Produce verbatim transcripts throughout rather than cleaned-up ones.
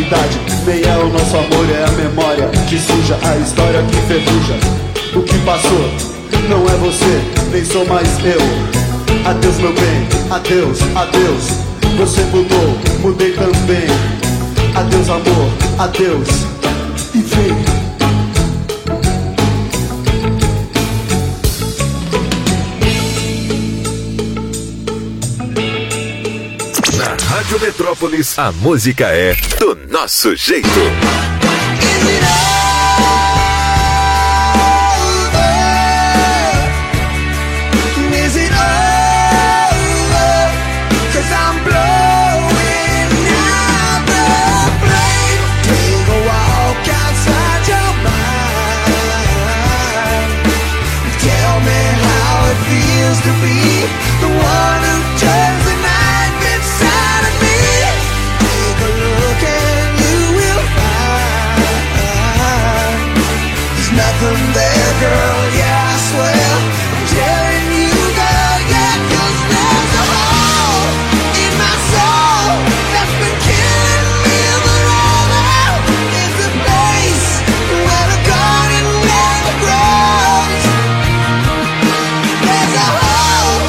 realidade. Nem é o nosso amor, é a memória que suja a história que ferruja. O que passou não é você, nem sou mais eu. Adeus meu bem, adeus, adeus. Você mudou, mudei também. Adeus amor, adeus. E vem. Rádio Metrópolis, a música é do nosso jeito. To be the one who turns the knife inside of me. Take a look and you will find there's nothing there, girl. Yeah, I swear I'm telling you, girl. Yeah, 'cause there's a hole in my soul that's been killing me forever. It's a place where the garden never grows. There's a hole.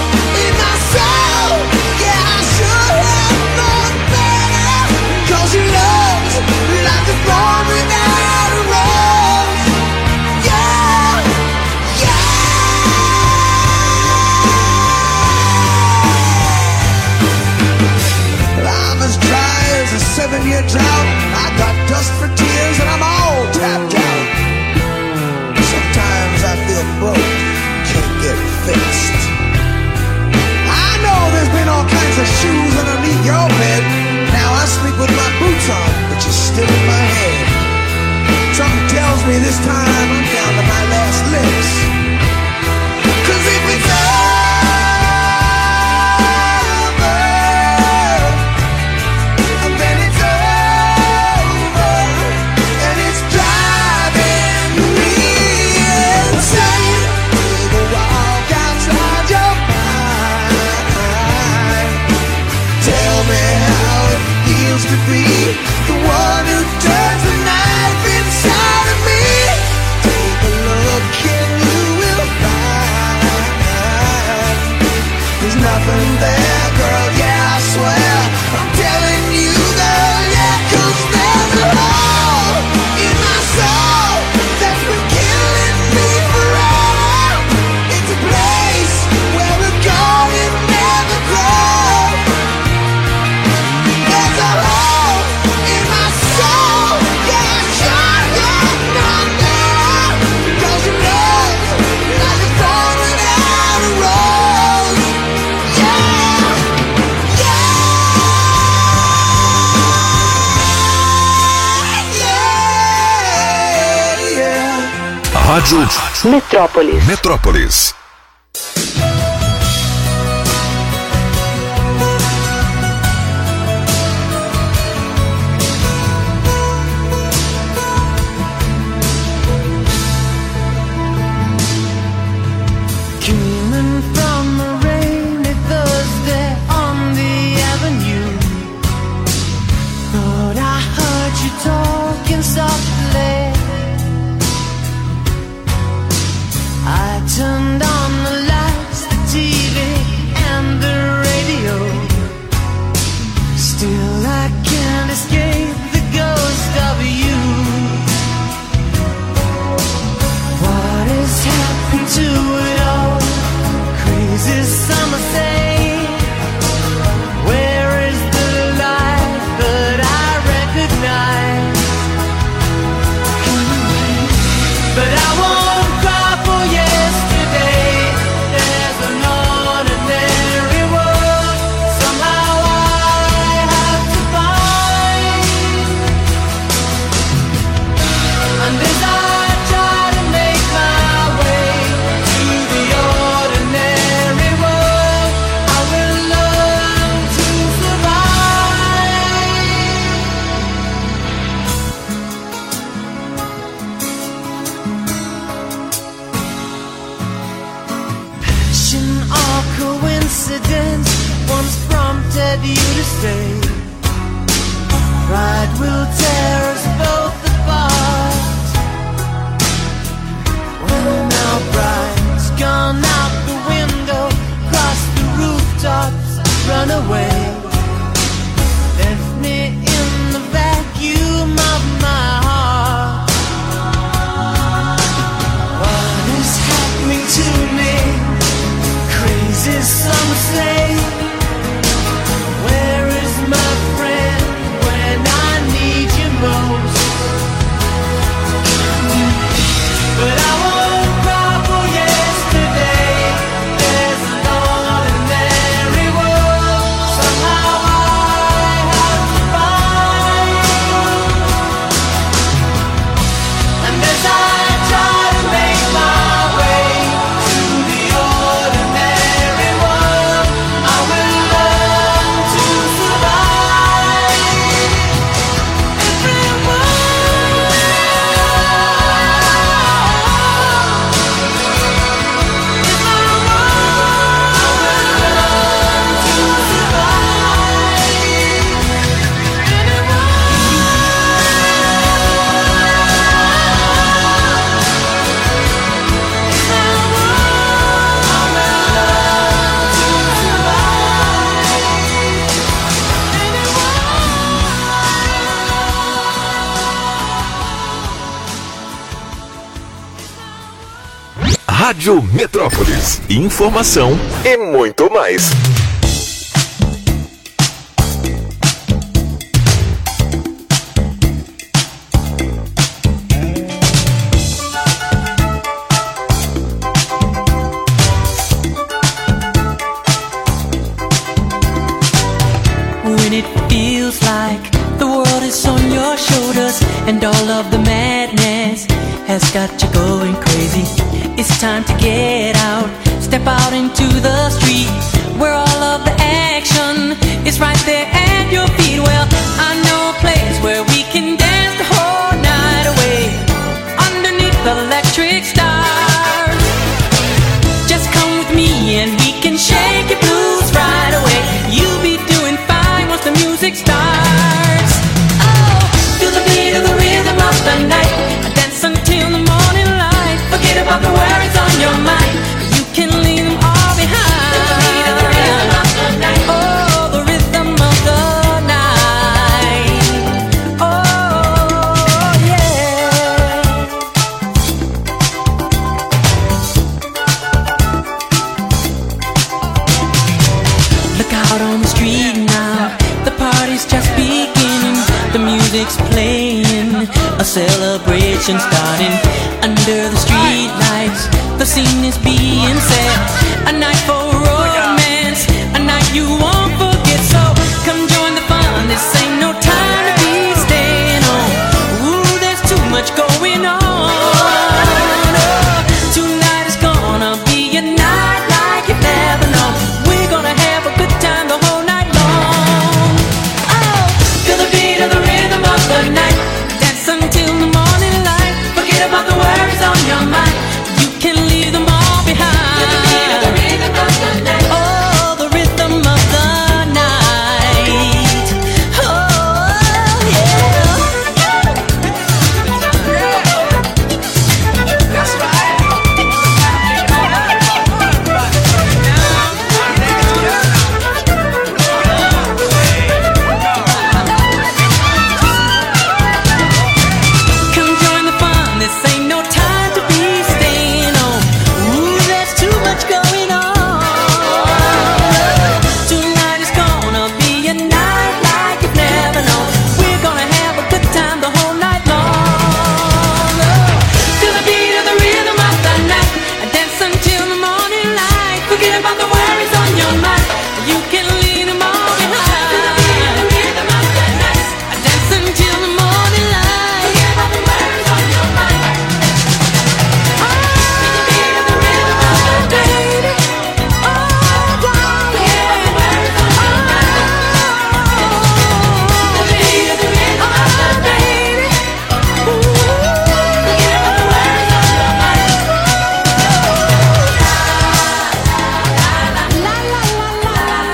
Seven-year drought, I got dust for tears and I'm all tapped out. Sometimes I feel broke, can't get fixed. I know there's been all kinds of shoes underneath your bed. Now I sleep with my boots on, but you're still in my head. Something tells me this time I'm down to my last lips. 'Cause if it's to be the one who turns the knife inside of me. Take a look and you will find there's nothing there, girl. Yeah, I swear I'm telling you, girl. Yeah, 'cause there's a hole in my soul that's been killing me forever. It's a place where the garden never grows. There's a hole in my soul. Yeah, I shot your number. 'Cause your love like a thorn without a rose. Yeah, yeah, yeah, yeah. Rádio Metrópolis. Metrópolis. Turned on the lights, the T V and the radio. Still I can't escape the ghost of you. What has happened to it all? Crazy summer say, where is the light that I recognize? But I won't cry for yesterday. There's an ordinary world somehow I have to find. And as I try to make my way to the ordinary world, I will learn to survive. Passion or coincidence once prompted you to stay. Pride will take Rádio Metrópolis. Informação e muito mais. When it feels like the world is on your shoulders and all of the madness has got you going crazy, it's time to get out, step out into the street where all of the action is right there at your feet. Well, I know a place where we can dance the whole night away underneath the electric stars. Just come with me and we can shake your blues right away. You'll be doing fine once the music starts. Oh, feel the beat of the rhythm of the night. Dance until the morning light. Forget about the worries on your mind. You can leave them all behind. Feel the beat of the rhythm of the night. Oh, the rhythm of the night. Oh, yeah. Look out on the street now. The party's just beginning. The music's playing. A celebration starting under the street lights. The scene is being set. A night for romance. A night you won't forget. So come join the fun. This ain't no time to be staying home. Ooh, there's too much going on. Oh, tonight is gonna be a night like you've never known. We're gonna have a good time the whole night long. Oh, feel the beat of the rhythm of the night. Dance until the morning light. Forget about the worries on your mind. You can leave them all behind. Feel the beat of the rhythm of the night. Oh, the rhythm of the night. Oh, yeah. That's right. Come join the fun. This ain't no time to be staying home. Ooh, there's too much going on. Tonight is gonna be a night like you've never known. We're gonna have a good time the whole night long. Oh, feel the beat of the rhythm of the night. Dance until the morning light. Forget about the worries on your mind. You can leave them all behind. Feel the beat of the rhythm of the night. Dance until the morning light. Forget about the worries on your mind. Oh, feel the beat of the rhythm of the night. Oh, forget about the worries on your mind. The beat of the rhythm of the night. Ooh, forget about the worries on your mind. La la la la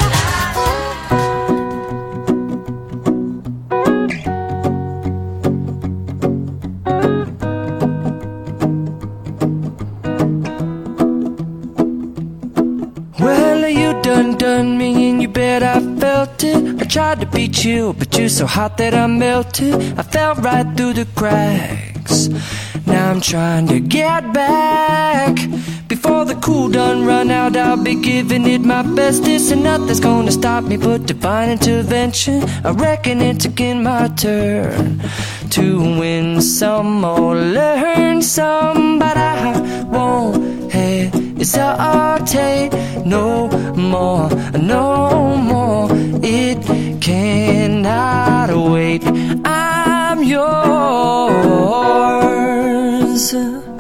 Well, you done done me and you bet I felt it. I tried to beat you, but you're so hot that I melted. I fell right through the cracks. Now I'm trying to get back. Before the cool done run out, I'll be giving it my bestest. And nothing's gonna stop me but divine intervention. I reckon it's again my turn to win some or learn some. But I won't hesitate no more, no more. It cannot wait. I'm yours.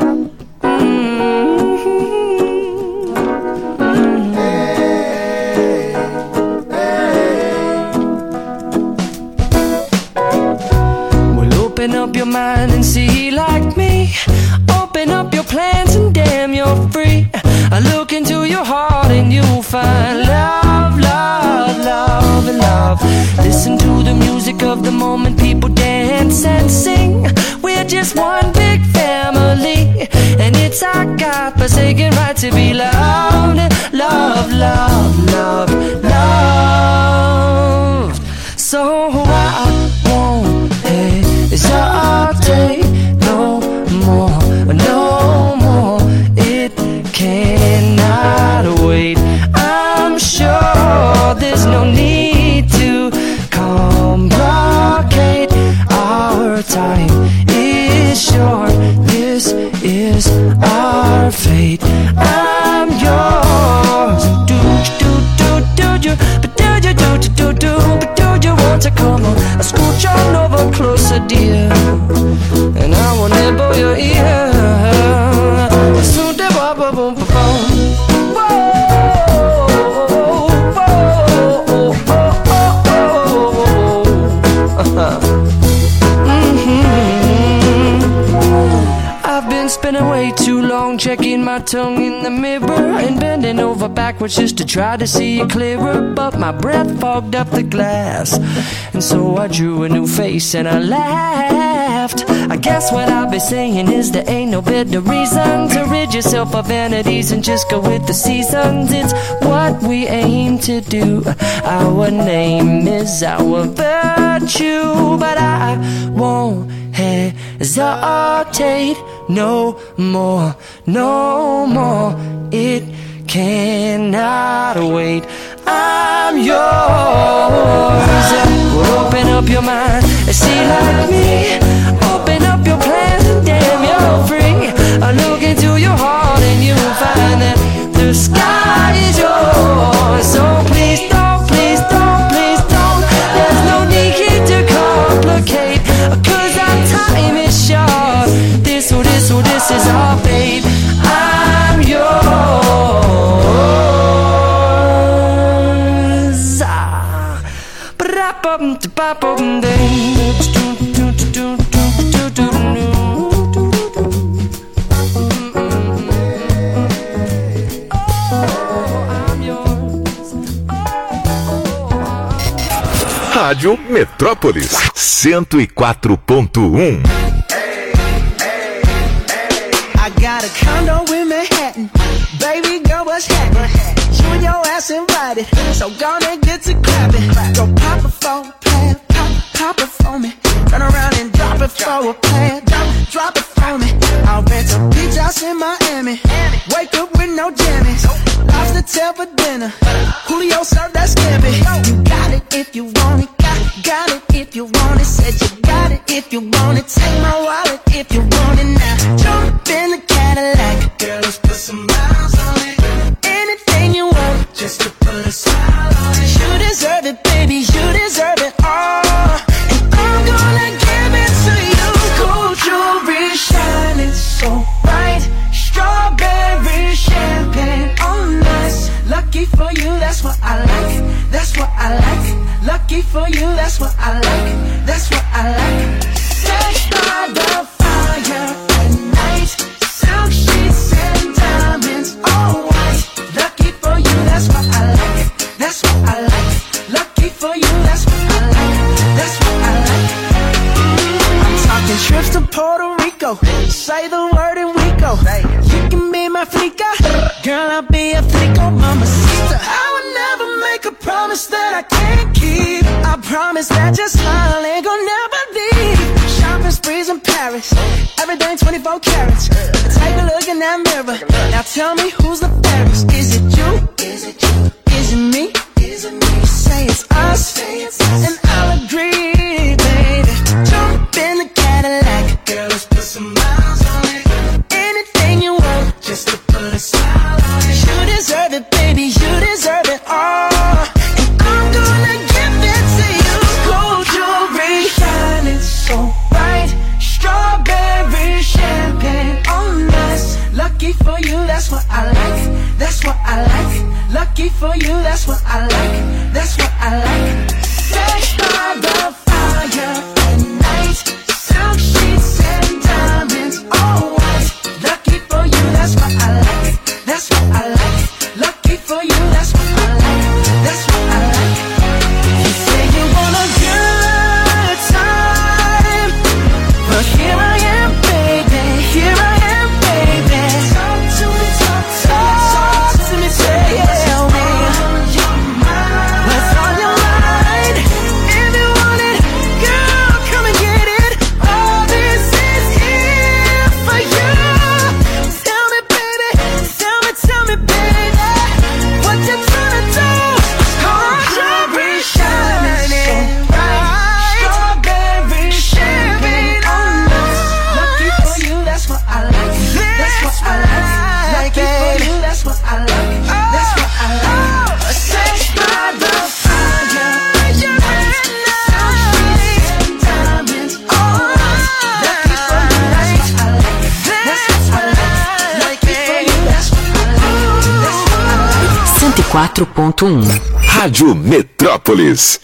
Open up your mind and see like me. Open up your plans and damn, you're free. I look into your heart and you'll find love, love, love, and love. Listen to the music of the moment, people dance and sing. We're just one big family, and it's our God-forsaken right to be loved, love, love, love, loved. So I won't hesitate no more, no more. It time is short. This is our fate. I'm yours. Do do do do you, but do you do do do do, but do you want to come on? I scooch on over closer, dear, and I will nibble your ear. Soon the boom boom boom boom. Spending way too long checking my tongue in the mirror and bending over backwards just to try to see it clearer, but my breath fogged up the glass, and so I drew a new face and I laughed. I guess what I'll be saying is there ain't no better reason to rid yourself of vanities and just go with the seasons. It's what we aim to do. Our name is our virtue, but I won't hesitate no more, no more. It cannot wait. I'm yours. Well, open up your mind and see like me. Open up your plans and damn, you're free. I look into your heart and you'll find that the sky is yours. So please don't, please don't, please don't. There's no need here to complicate, 'cause our time is short. This, oh, this, oh, this is our fate. I'm yours. Ah. Ba-da-bum, da-ba-bum, ding. Rádio Metrópolis cento e quatro ponto um. I got a condo in Manhattan. Baby girl, what's happening? You and your ass invited, so gonna get to clapping. Go pop it for a plan, pop, pop it for me. Turn around and drop it for a plan, drop, drop it for me. I'll rent a beach house in Miami. Wake up with no jammies. Lobster tail for dinner. Julio served that scampi. You got it if you want it. Got, got it if you want it. Said you got it if you want it. Take my wallet if you want it now. Jump in the Cadillac. Girl, let's put some miles on it. Anything you want, just to put a smile on it. You deserve it, baby. You deserve it all. And I'm gonna give it to you. Gold jewelry shining so bright. Strawberry champagne on us. Lucky for you, that's what I like. That's what I like. Lucky for you, that's what I like. That's what I like. Sex by the fire at night. Silk sheets and diamonds, all white. Lucky for you, that's what I like. That's what I like. Lucky for you, that's what I like. That's what I like. I'm talking trips to Puerto Rico. Say the word and we go. You can be my flica. Girl, I'll be a flico, mamacita. I would never make a promise that I can't keep. I promise that your smile ain't gonna never leave. Shopping sprees in Paris, everything twenty-four carats. Take a look in that mirror. Now tell me who's the fairest. Is it you? Is it you? Is it me? Is it me? Say it's us, and I'll agree, baby. Jump in the Cadillac. Girl, let's put some miles on it. Anything you want, just to put a smile on it. You deserve it, baby. You deserve it all. And I'm gonna give it to you. Gold jewelry shining so bright. Strawberry champagne on us. Lucky for you, that's what I like. That's what I like. Lucky for you, that's what I like. That's what I like. Sex by the fire at night. Silk sheets and diamonds, all white. Lucky for you, that's what I like. That's what I like. Lucky for you, that's what I like. That's what I like. You say you want a good time, but here I am, baby. Here I am, baby. Talk to me, talk to me, talk to me, tell me. Your mind. quatro ponto um. Rádio Metrópolis.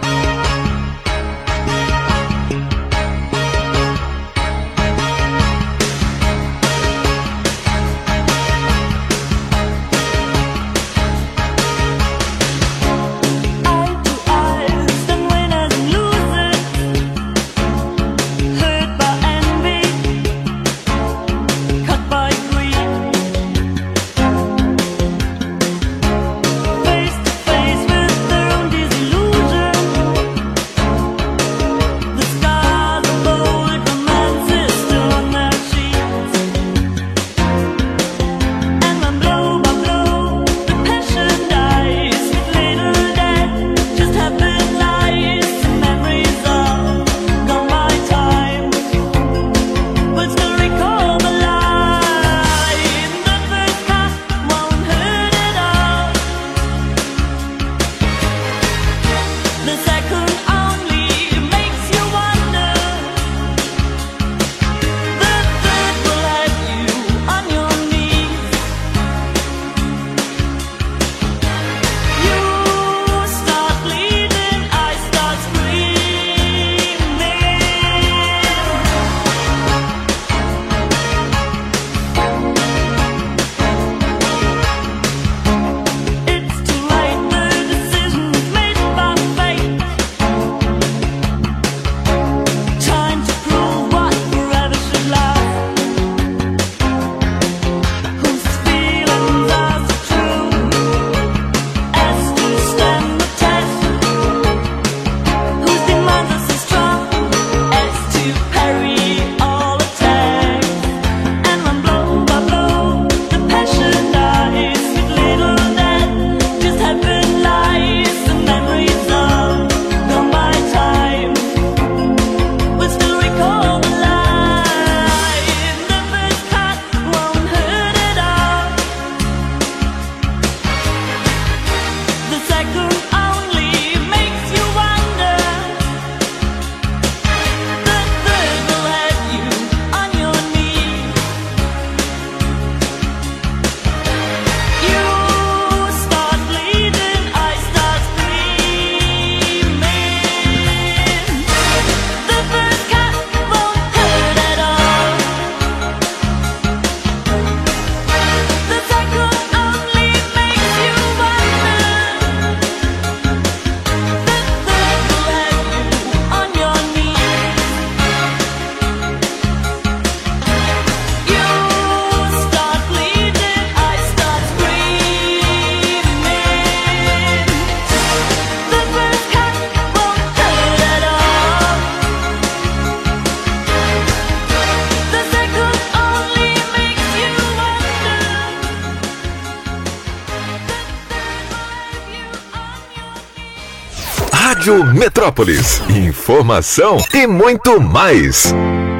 Rádio Metrópolis. Informação e muito mais.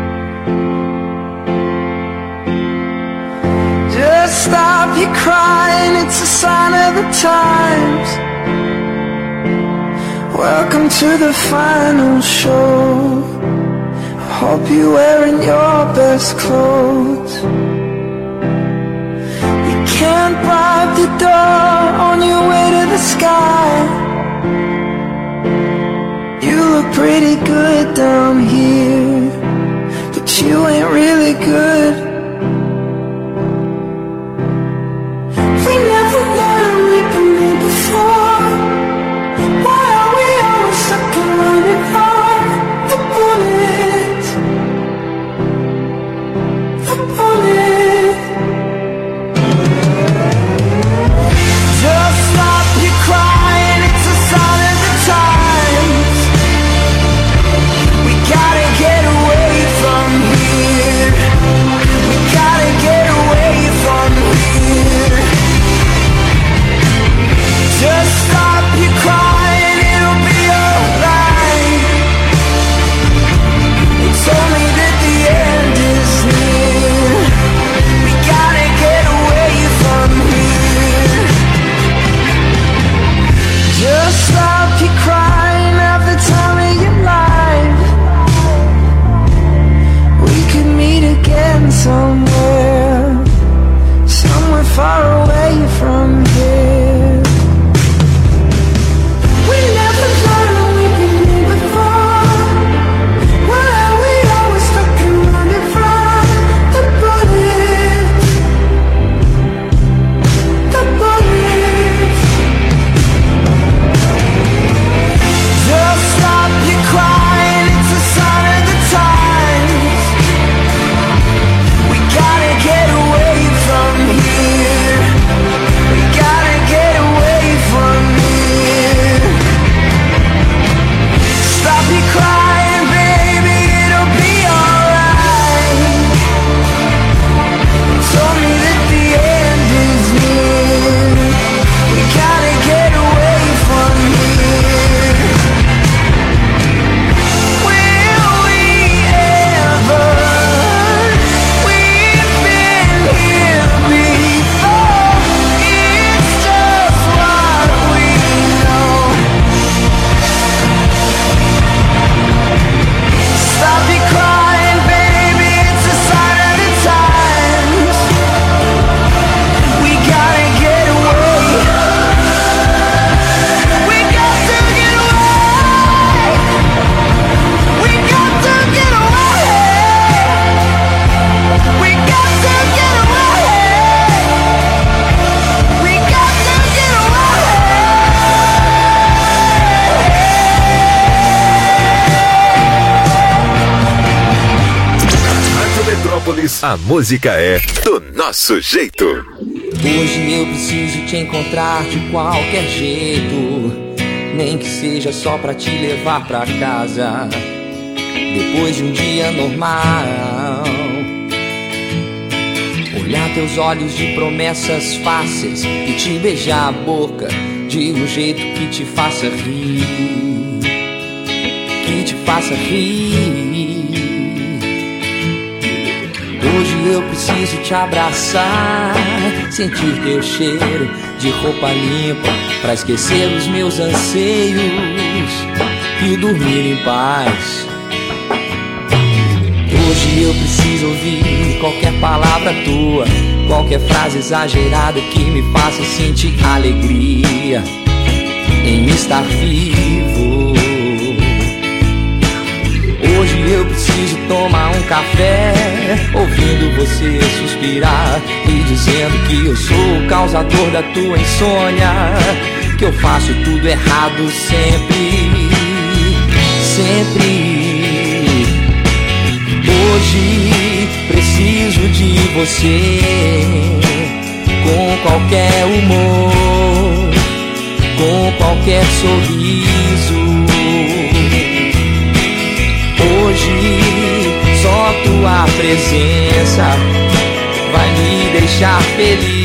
Just stop your crying, it's a sign of the times. Welcome to the final show. I hope you're wearing your best clothes. You can't bribe the door on your way to the sky. You look pretty good down here, but you ain't really good. We never learned we can be before. Why are we always stuck and running on the bullet? The bullet. Just stop your crying, it's a sign of the times. We gotta get away from here. We gotta get away from here. Just stop your crying, it'll be alright. It's only that the end is near. We gotta get away from here. Just stop your crying, have the time of your life. We could meet again somewhere, somewhere far away from here. Metrópolis, a música é do nosso jeito. Hoje eu preciso te encontrar de qualquer jeito, nem que seja só pra te levar pra casa, depois de um dia normal. Olhar teus olhos de promessas fáceis e te beijar a boca de um jeito que te faça rir, que te faça rir. Hoje eu preciso te abraçar, sentir teu cheiro de roupa limpa, pra esquecer os meus anseios e dormir em paz. Hoje eu preciso ouvir qualquer palavra tua, qualquer frase exagerada que me faça sentir alegria em estar vivo. Hoje eu preciso tomar um café, ouvindo você suspirar e dizendo que eu sou o causador da tua insônia, que eu faço tudo errado sempre, sempre. Hoje preciso de você, com qualquer humor, com qualquer sorriso. Hoje só tua presença vai me deixar feliz.